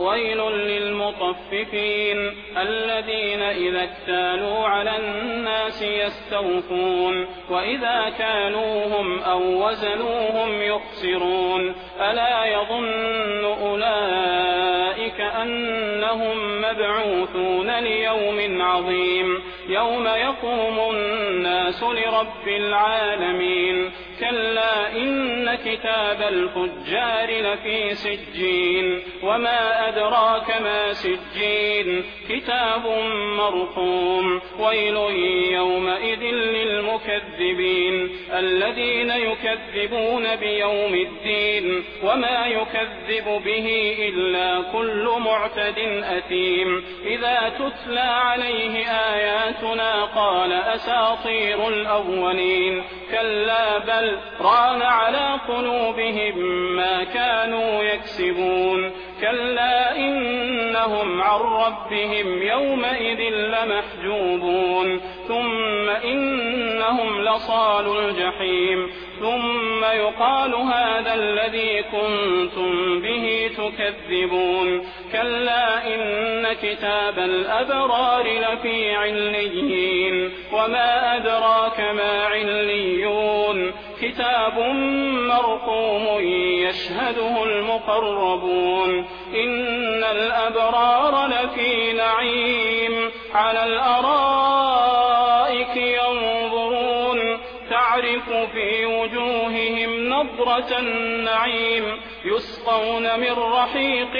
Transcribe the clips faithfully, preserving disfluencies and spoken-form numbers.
ويل للمطففين الذين إذا اكتالوا على الناس يستوفون وإذا كالوهم أو وزنوهم يخسرون ألا يظن أولئك أنهم مبعوثون ليوم عظيم يوم يقوم الناس لرب العالمين كلا إن كتاب الفجار لفي سجين وما أدراك ما سجين كتاب مرقوم ويل يومئذ للمكذبين الذين يكذبون بيوم الدين وما يكذب به إلا كل معتد أثيم إذا تتلى عليه آياتنا قال أساطير الأولين كلا بل ران على قلوبهم ما كانوا يكسبون كلا إنهم عن ربهم يومئذ لمحجوبون ثم إنهم لصالو الجحيم ثم يقال هذا الذي كنتم به تكذبون كلا إن كتاب الأبرار لفي عليين وما أدراك ما عليون كتاب مرقوم يشهده المقربون إن الأبرار لفي نعيم على الأرائك ينظرون تعرف في وجوههم نضرة النعيم يسقون من رحيق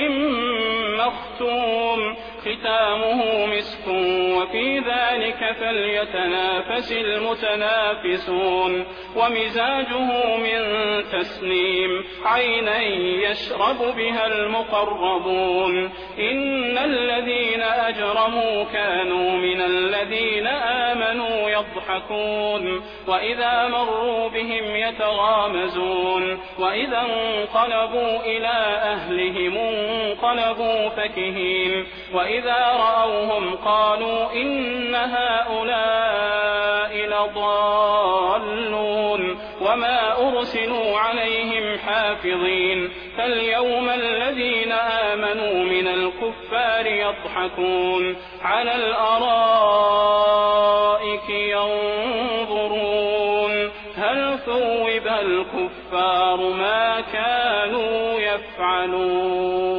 مختوم ختامه مسك وفي ذلك فليتنافس المتنافسون ومزاجه من تسنيم عينا يشرب بها المقربون إن الذين أجرموا كانوا من الذين آمنوا يضحكون وإذا مروا بهم يتغامزون وإذا انقلبوا إلى أهلهم انقلبوا فكهين وإذا رأوهم قالوا إن هؤلاء لضالون وما أرسلوا عليهم حافظين فاليوم الذين آمنوا من الكفار يضحكون على الأرائك ينظرون هل ثوب الكفار ما كانوا يفعلون.